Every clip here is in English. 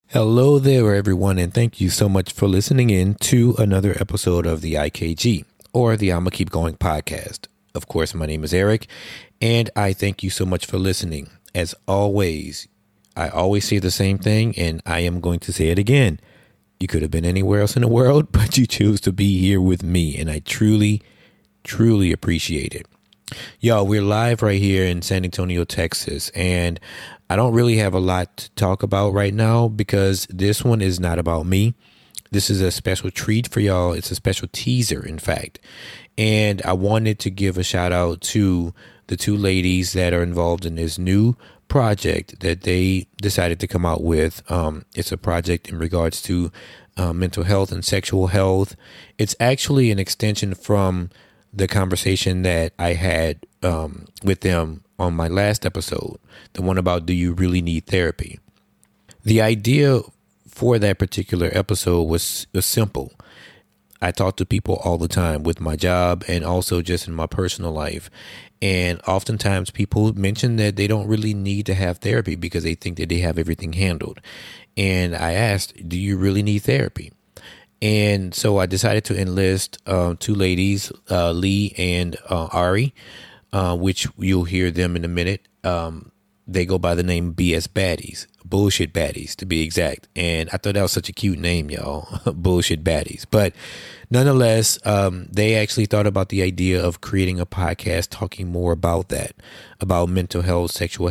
Hello there, everyone, and thank you so much for listening in to another episode of the IKG, or the I'ma Keep Going podcast. Of course, my name is Eric, and I thank you so much for listening. As always, I always say the same thing, and I am going to say it again. You could have been anywhere else in the world, but you choose to be here with me, and I truly, truly appreciate it. Y'all, we're live right here in San Antonio, Texas, and I don't really have a lot to talk about right now because this one is not about me. This is a special treat for y'all. It's a special teaser, in fact. And I wanted to give a shout out to the two ladies that are involved in this new project that they decided to come out with. It's a project in regards to mental health and sexual health. It's actually an extension from the conversation that I had with them on my last episode, the one about do you really need therapy? The idea for that particular episode was simple. I talk to people all the time with my job and also just in my personal life. And oftentimes people mention that they don't really need to have therapy because they think that they have everything handled. And I asked, do you really need therapy? And so I decided to enlist two ladies, Lee and Ari, which you'll hear them in a minute. They go by the name BS Baddies, Bullshit Baddies to be exact. And I thought that was such a cute name, y'all, Bullshit Baddies. But nonetheless, they actually thought about the idea of creating a podcast talking more about that, about mental health, sexual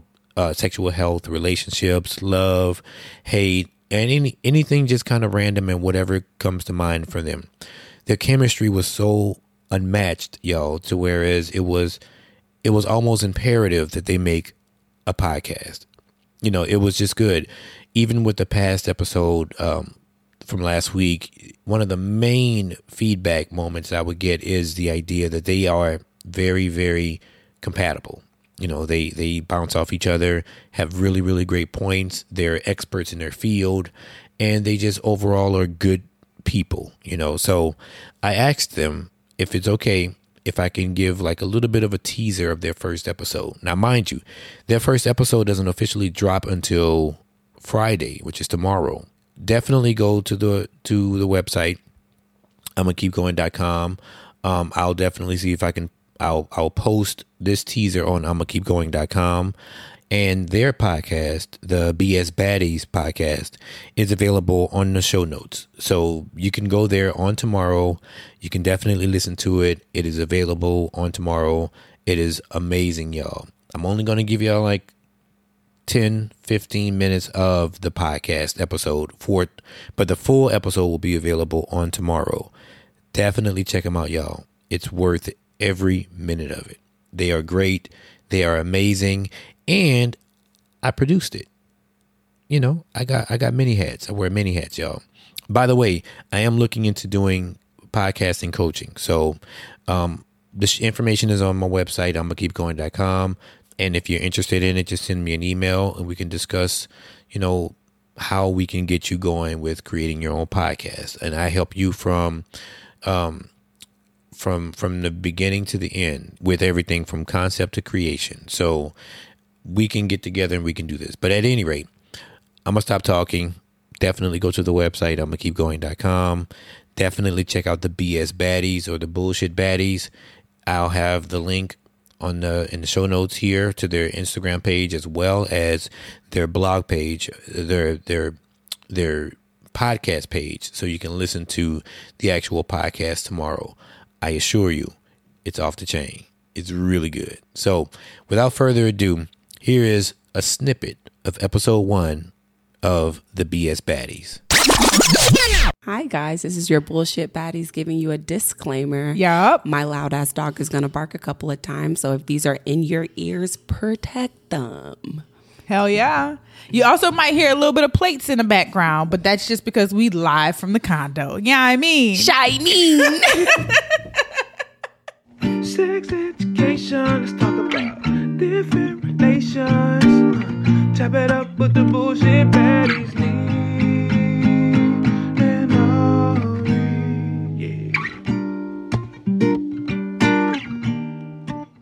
health, relationships, love, hate, and anything just kind of random and whatever comes to mind for them. Their chemistry was so unmatched, y'all, to whereas it was almost imperative that they make a podcast. You know, it was just good. Even with the past episode from last week, one of the main feedback moments I would get is the idea that they are very, very compatible. You know, they bounce off each other, have really, really great points. They're experts in their field, and they just overall are good people, you know. So I asked them if it's okay if I can give like a little bit of a teaser of their first episode. Now, mind you, their first episode doesn't officially drop until Friday, which is tomorrow. Definitely go to the website, I'mmaKeepGoing.com. I'll definitely see if I can. I'll post this teaser on I'mmaKeepGoing.com, and their podcast, the BS Baddies podcast, is available on the show notes. So you can go there on tomorrow. You can definitely listen to it. It is available on tomorrow. It is amazing, y'all. I'm only going to give y'all like 10, 15 minutes of the podcast episode but the full episode will be available on tomorrow. Definitely check them out, y'all. It's worth every minute of it. They are great. They are amazing. And I produced it. You know, I got many hats. I wear many hats, y'all. By the way, I am looking into doing podcasting coaching. So this information is on my website, I'mmaKeepGoing.com. And if you're interested in it, just send me an email and we can discuss, you know, how we can get you going with creating your own podcast. And I help you from the beginning to the end with everything from concept to creation. So we can get together and we can do this. But at any rate, I'm going to stop talking. Definitely go to the website, I'mmaKeepGoing.com. Definitely check out the BS Baddies or the Bullshit Baddies. I'll have the link in the show notes here to their Instagram page as well as their blog page, their podcast page, so you can listen to the actual podcast tomorrow. I assure you, it's off the chain. It's really good. So without further ado, here is a snippet of episode 1 of the BS Baddies. Hi guys, this is your Bullshit Baddies giving you a disclaimer. Yup. My loud ass dog is gonna bark a couple of times, so if these are in your ears, protect them. Hell yeah. You also might hear a little bit of plates in the background, but that's just because we live from the condo. Yeah, I mean. Shining. Sex education, let's talk about different relations. Chop it up with the bullshit baddies. And all, yeah.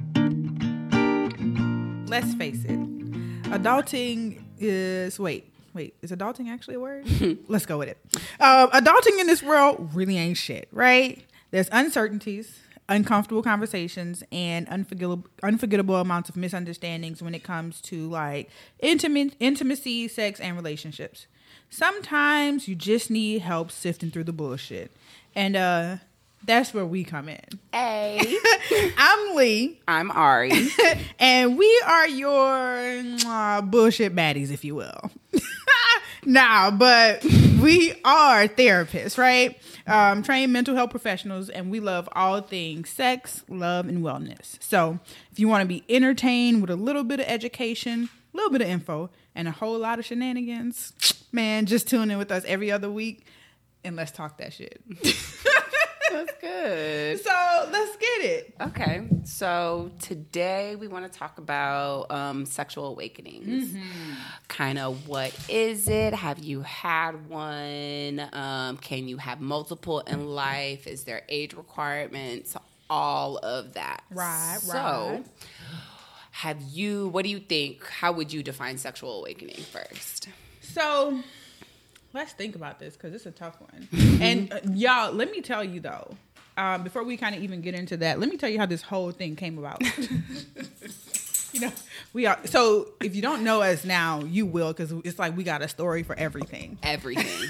Let's face it. Adulting is, Wait, is adulting actually a word? Let's go with it. Adulting in this world really ain't shit, right? There's uncertainties, uncomfortable conversations, and unforgettable amounts of misunderstandings when it comes to like intimacy, sex, and relationships. Sometimes you just need help sifting through the bullshit. And that's where we come in. Hey. I'm Lee. I'm Ari. And we are your bullshit baddies, if you will. Nah, but we are therapists, right? Trained mental health professionals, and we love all things sex, love, and wellness. So if you want to be entertained with a little bit of education, a little bit of info, and a whole lot of shenanigans, man, just tune in with us every other week and let's talk that shit. That's good. So let's get it. Okay. So today we want to talk about sexual awakenings. Kind of what is it? Have you had one? Can you have multiple in life? Is there age requirements? All of that. Right. So what do you think? How would you define sexual awakening first? So let's think about this because it's a tough one. And y'all, let me tell you though, before we kind of even get into that, let me tell you how this whole thing came about. You know, we are. So if you don't know us now, you will, because it's like we got a story for everything. Everything.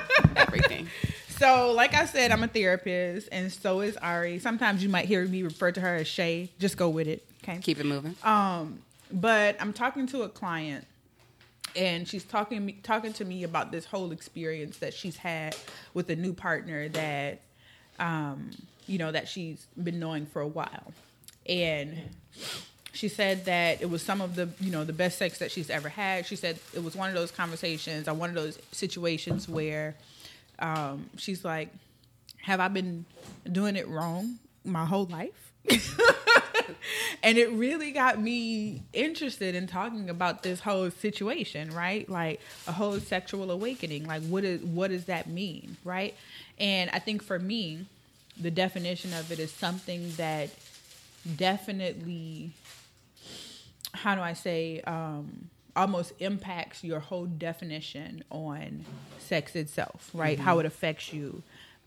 So like I said, I'm a therapist, and so is Ari. Sometimes you might hear me refer to her as Shay. Just go with it. Okay. Keep it moving. But I'm talking to a client, and she's talking to me about this whole experience that she's had with a new partner that, that she's been knowing for a while. And she said that it was some of the, the best sex that she's ever had. She said it was one of those conversations or one of those situations where she's like, have I been doing it wrong my whole life? And it really got me interested in talking about this whole situation, right? Like a whole sexual awakening. Like what does that mean, right? And I think for me, the definition of it is something that definitely, how do I say, almost impacts your whole definition on sex itself, right? How it affects you.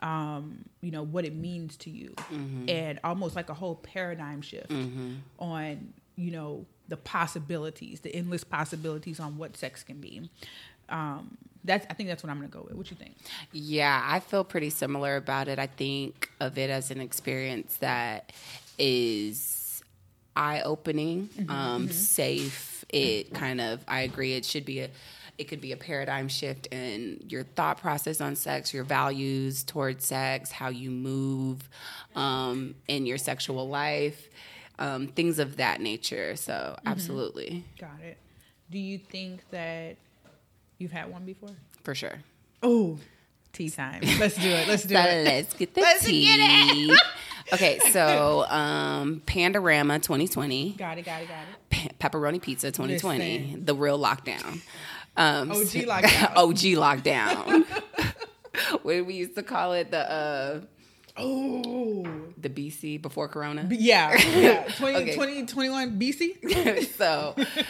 What it means to you, and almost like a whole paradigm shift on, the possibilities, the endless possibilities on what sex can be. I think that's what I'm going to go with. What you think? Yeah, I feel pretty similar about it. I think of it as an experience that is eye-opening, safe. I agree. It could be a paradigm shift in your thought process on sex, your values towards sex, how you move in your sexual life, things of that nature. So, absolutely. Got it. Do you think that you've had one before? For sure. Oh, tea time. Let's do it. Let's get the tea. Get it. Okay, so Pandorama 2020. Got it. Pepperoni Pizza 2020. Listen. The real lockdown. OG lockdown. OG lockdown. What we used to call it, the BC before Corona. Yeah. 2021 BC. So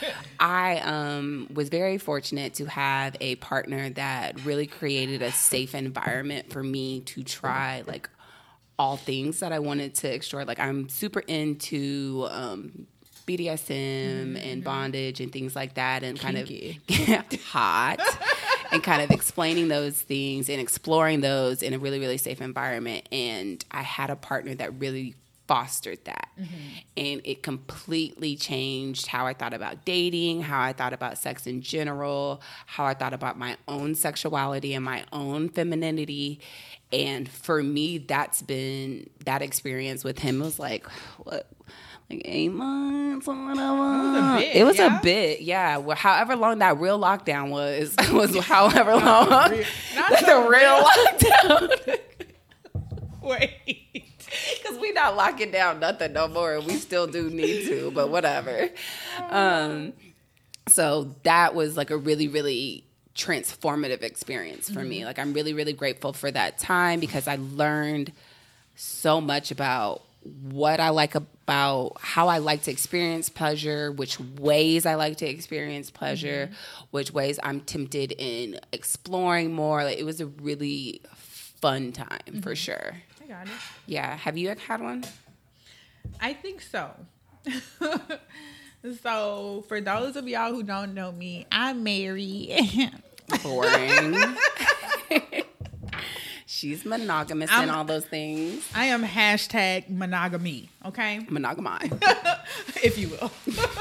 I was very fortunate to have a partner that really created a safe environment for me to try like all things that I wanted to explore. Like I'm super into BDSM and bondage and things like that, and Kinky. Kind of hot and kind of explaining those things and exploring those in a really, really safe environment. And I had a partner that really fostered that. And it completely changed how I thought about dating, how I thought about sex in general, how I thought about my own sexuality and my own femininity. And for me, that experience with him was like, what? Like 8 months or whatever. It was a bit, yeah. Well, however long that real lockdown was however long the real lockdown. Wait. Because we not locking down nothing no more. We still do need to, but whatever. So that was like a really, really transformative experience for me. Like I'm really, really grateful for that time because I learned so much about what I like about how I like to experience pleasure, which ways I like to experience pleasure, which ways I'm tempted in exploring more. Like, it was a really fun time for sure. I got it. Yeah. Have you had one? I think so. So, for those of y'all who don't know me, I'm married. Boring. She's monogamous and all those things. I am hashtag monogamy, okay? Monogamy. If you will.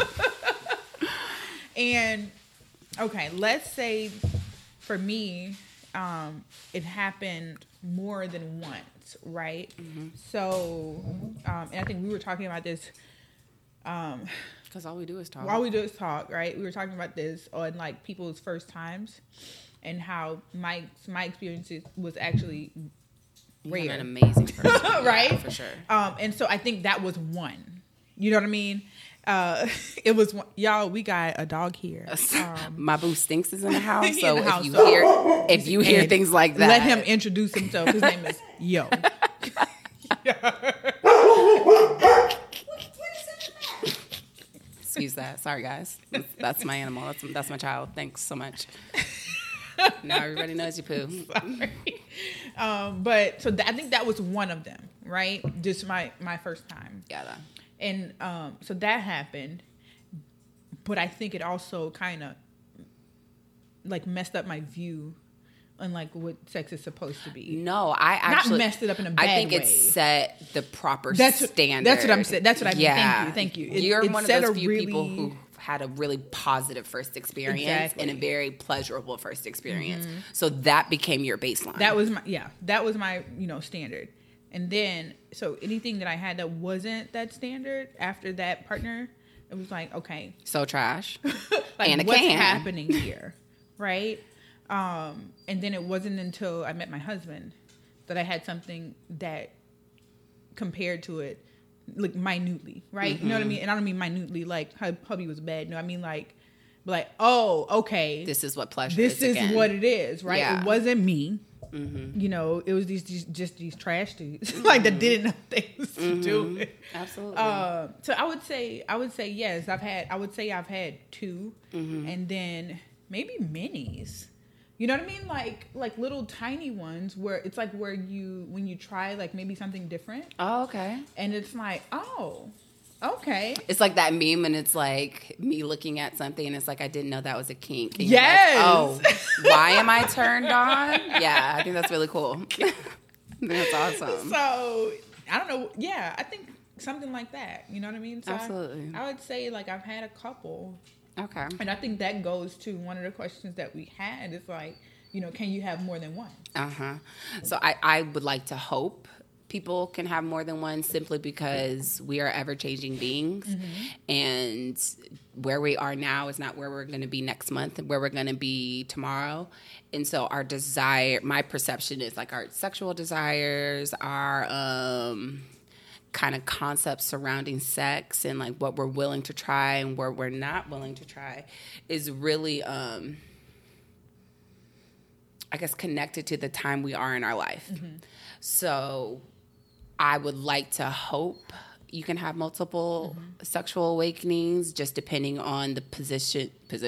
And, okay, let's say for me, it happened more than once, right? So, and I think we were talking about this. Because all we do is talk. All we do is talk, right? We were talking about this on like people's first times, and how my experiences was actually rare. You're an amazing person, right? Yeah, for sure. And so I think that was one. You know what I mean? It was one. Y'all, we got a dog here. My boo Stinks is in the house, He so in the house, if you hear things like that, let him introduce himself. His name is Yo. Excuse that. Sorry, guys. That's my animal. That's my child. Thanks so much. Now everybody knows you poo. Sorry. But so I think that was one of them, right? Just my first time. Yeah. And so that happened, but I think it also kind of like messed up my view on like what sex is supposed to be. No, I actually not messed it up in a bad way. I think it set the proper standard. That's what I'm saying. That's what I mean. Yeah. Thank you. You're one of set those a few really, people who had a really positive first experience and a very pleasurable first experience. So that became your baseline. That was my standard. And then so anything that I had that wasn't that standard after that partner, it was like, okay, so trash. like and what's happening here, right? And then it wasn't until I met my husband that I had something that compared to it, like minutely, right? You know what I mean? And I don't mean minutely like hubby was bad. No, I mean like, oh, okay, this is what pleasure this is. This is what it is, right? Yeah. It wasn't me. You know, it was these trash dudes like that didn't know things to do with. Absolutely. So I would say yes. I've had two, and then maybe minis. You know what I mean? Like little tiny ones where it's like when you try like maybe something different. Oh, okay. And it's like, oh, okay. It's like that meme, and it's like me looking at something, and it's like I didn't know that was a kink. And yes. Like, oh, why am I turned on? Yeah, I think that's really cool. That's awesome. So I don't know. Yeah, I think something like that. You know what I mean? So Absolutely. I would say like I've had a couple. Okay. And I think that goes to one of the questions that we had is like, can you have more than one? So I would like to hope people can have more than one simply because we are ever-changing beings. And where we are now is not where we're going to be next month, where we're going to be tomorrow. And so our desire, my perception is like our sexual desires, our kind of concepts surrounding sex and like what we're willing to try and what we're not willing to try is really, I guess, connected to the time we are in our life. So I would like to hope you can have multiple sexual awakenings just depending on the positions.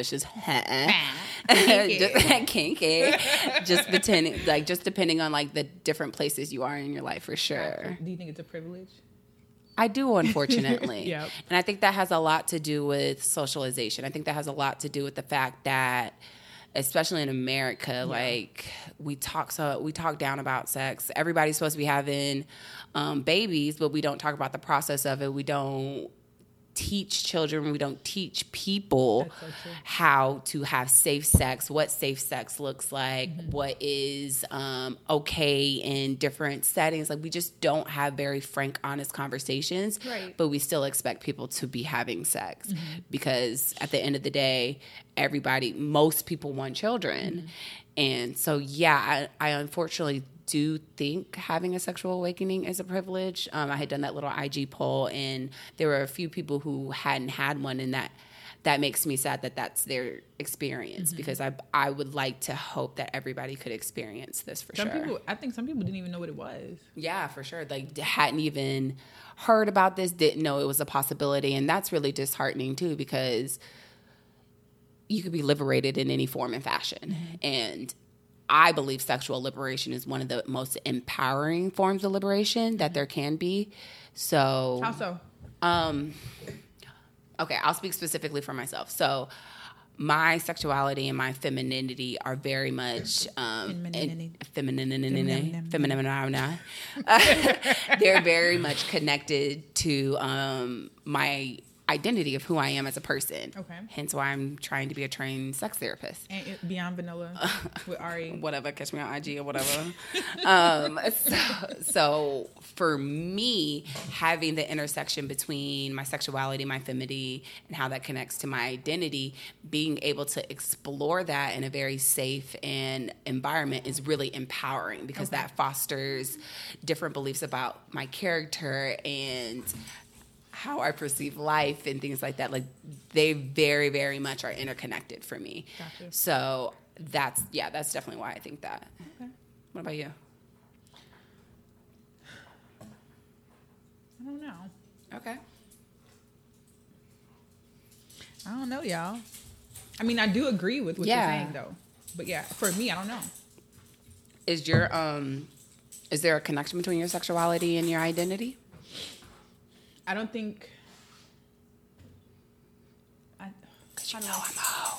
Kinky. Just depending on like the different places you are in your life for sure. Do you think it's a privilege? I do, unfortunately. Yep. And I think that has a lot to do with socialization. I think that has a lot to do with the fact that, especially in America, like we talk down about sex. Everybody's supposed to be having babies, but we don't talk about the process of it. We don't teach children, we don't teach people how to have safe sex, what safe sex looks like, what is okay in different settings. Like we just don't have very frank, honest conversations, but we still expect people to be having sex because at the end of the day, most people want children. And so, yeah, I unfortunately do think having a sexual awakening is a privilege. I had done that little IG poll, and there were a few people who hadn't had one, and that that makes me sad that that's their experience, because I would like to hope that everybody could experience this for sure. I think some people didn't even know what it was. Yeah, for sure. Like, hadn't even heard about this, didn't know it was a possibility. And that's really disheartening too, because you could be liberated in any form and fashion. And I believe sexual liberation is one of the most empowering forms of liberation that there can be. So How so? Okay, I'll speak specifically for myself. So my sexuality and my femininity are very much they're very much connected to my identity of who I am as a person. Okay. Hence why I'm trying to be a trained sex therapist. And Beyond Vanilla with Ari. Whatever, catch me on IG or whatever. So for me, having the intersection between my sexuality, my femininity, and how that connects to my identity, being able to explore that in a very safe and environment is really empowering, because that fosters different beliefs about my character and how I perceive life and things like that. Like, they very, very much are interconnected for me. Gotcha. So that's definitely why I think that. Okay. What about you? I don't know. Okay. I don't know, y'all. I mean, I do agree with what you're saying, though. But yeah, for me, I don't know. Is there a connection between your sexuality and your identity? I don't think. Because you know I'm a hoe.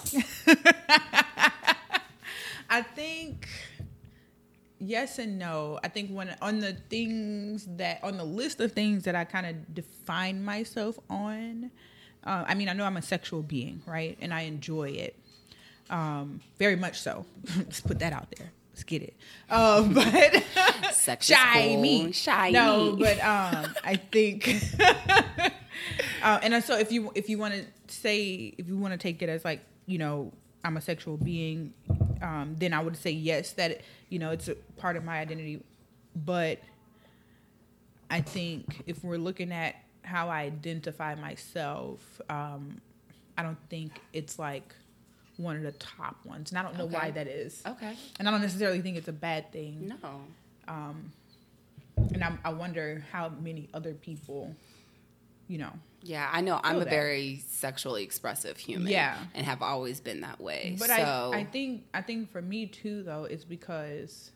I think yes and no. I think on the list of things that I kind of define myself on, I mean, I know I'm a sexual being, right? And I enjoy it. Very much so. Let's put that out there. Let's get it. But sex shy cool. me. Shy no, me. But I think and so if you want to take it as like, you know, I'm a sexual being, then I would say yes, that, you know, it's a part of my identity. But I think if we're looking at how I identify myself, I don't think it's like one of the top ones. And I don't know why that is. Okay. And I don't necessarily think it's a bad thing. No. And I wonder how many other people, you know. Yeah, I know. I'm a very sexually expressive human. Yeah. And have always been that way. But so I think for me too, though, it's because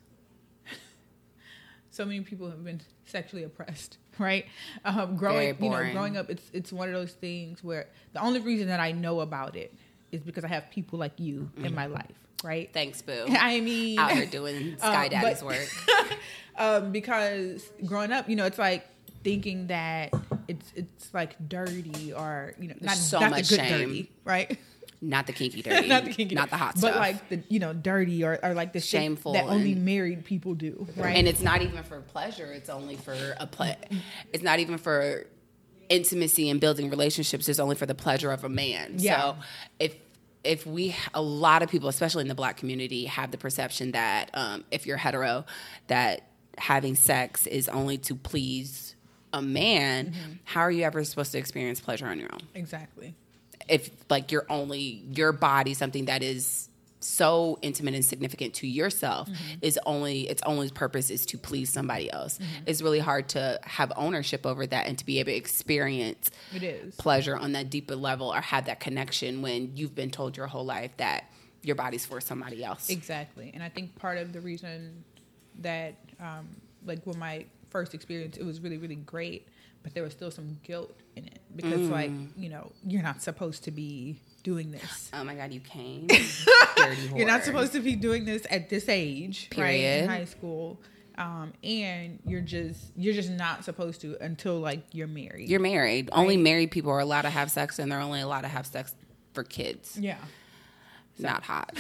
so many people have been sexually oppressed, right? Growing up, it's one of those things where the only reason that I know about it is because I have people like you in my life, right? Thanks, boo. I mean, out here doing Sky Daddy's work. Because growing up, you know, it's like thinking that it's like dirty, or, you know, not so not much the good shame. Dirty, right? Not the kinky dirty. Not the kinky, not the hot stuff. But like the, you know, dirty or like the shameful shit that only married people do, right? And it's not even for pleasure. It's only for it's not even for intimacy and building relationships. It's only for the pleasure of a man. Yeah. So if a lot of people, especially in the Black community, have the perception that if you're hetero, that having sex is only to please a man, how are you ever supposed to experience pleasure on your own? Exactly. If like your body, something that is so intimate and significant to yourself, its only purpose is to please somebody else. It's really hard to have ownership over that and to be able to experience pleasure on that deeper level, or have that connection when you've been told your whole life that your body's for somebody else. Exactly. And I think part of the reason that like when my first experience, it was really, really great, but there was still some guilt in it, because like, you know, you're not supposed to be doing this. Oh my God, you came. Dirty whore. You're not supposed to be doing this at this age, period. Right? In high school. And you're just not supposed to until like you're married. You're married. Right? Only married people are allowed to have sex, and they're only allowed to have sex for kids. Yeah. So. Not hot.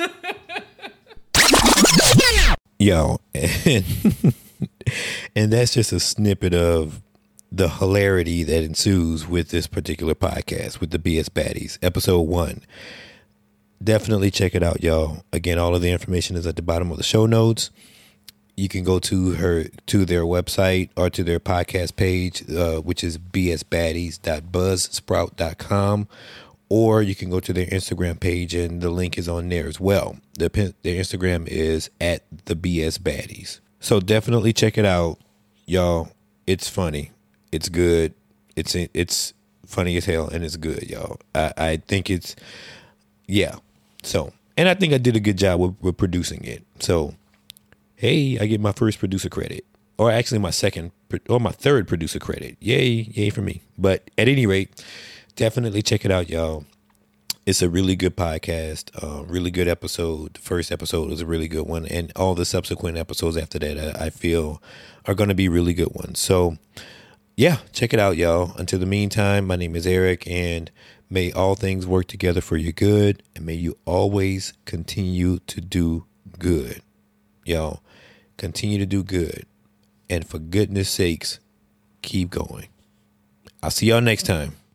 Yo, and that's just a snippet of the hilarity that ensues with this particular podcast, with the BS Baddies, episode 1. Definitely check it out, y'all. Again, all of the information is at the bottom of the show notes. You can go to their website or to their podcast page, which is bsbaddies.buzzsprout.com, or you can go to their Instagram page and the link is on there as well. Their Instagram is at the BS Baddies. So definitely check it out, y'all. It's funny. It's good. It's funny as hell, and it's good, y'all. I think it's, yeah. So, and I think I did a good job with producing it. So, hey, I get my first producer credit, or actually my third producer credit. Yay for me. But at any rate, definitely check it out, y'all. It's a really good podcast, really good episode. The first episode was a really good one, and all the subsequent episodes after that, I feel, are going to be really good ones. So, yeah, check it out, y'all. Until the meantime, my name is Eric, and may all things work together for your good, and may you always continue to do good. Y'all, continue to do good, and for goodness sakes, keep going. I'll see y'all next time.